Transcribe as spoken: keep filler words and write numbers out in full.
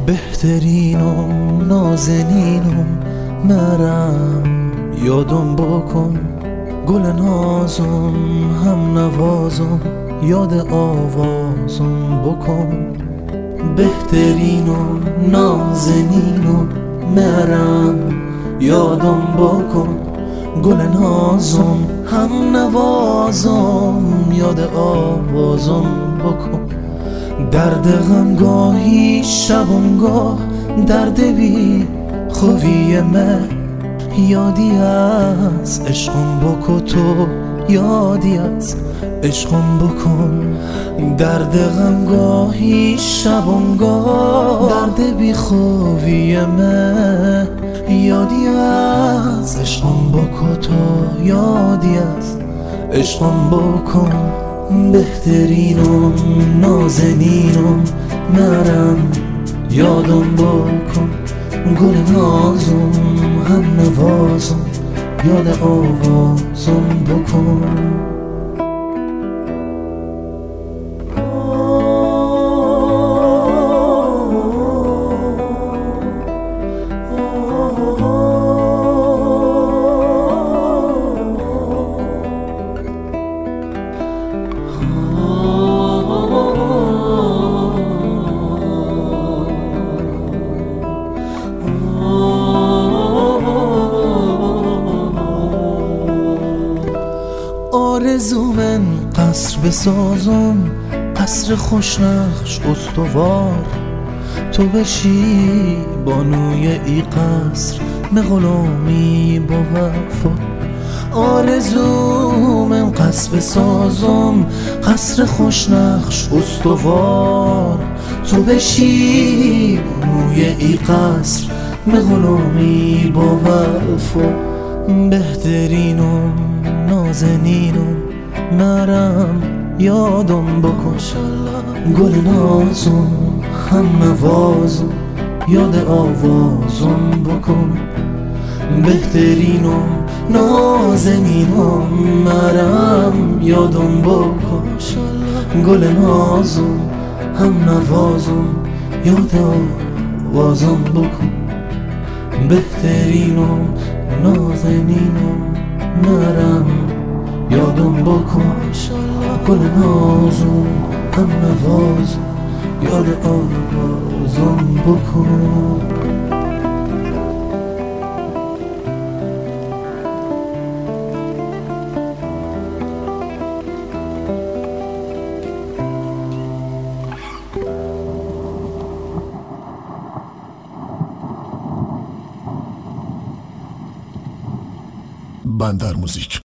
بهترینم نازنینم مرم یادم بکن، گل نازم هم نوازم یاد آوازم بکن. بهترینم نازنینم مرم یادم بکن، گل نازم هم نوازم یاد آوازم بکن. درد غمگاهی شبانگاه درد بی خوبی من یادی از عشقم بکن، تو یادی از عشقم بکن. درد غمگاهی شبانگاه درد بی خوبی من یادی از عشقم بکن، تو یادی از عشقم بکن. بهترینم نازنینم مرم یادم بکن، گل نازم هم نوازم یاد آوازم بکن. آرزومن قصر بسازم، قصر خوشنقش استوار، تو بشی بانوی ای قصر مغلامی با وفا. آرزومن قصر بسازم، قصر خوشنقش استوار، تو بشی بانوی ای قصر مغلامی با وفا. بهترینم نازنینم مرم یادم بکن، گل نازم هم نوازم یاد آوازم بکن. بهترینم نازنینم مرم یادم بکن، گل نازم هم نوازم یاد آوازم بکن. بهترینم نازنینم مرم یادم بکن، گل نازم هم نوازم یاد آوازم بکن. بندر موزیک.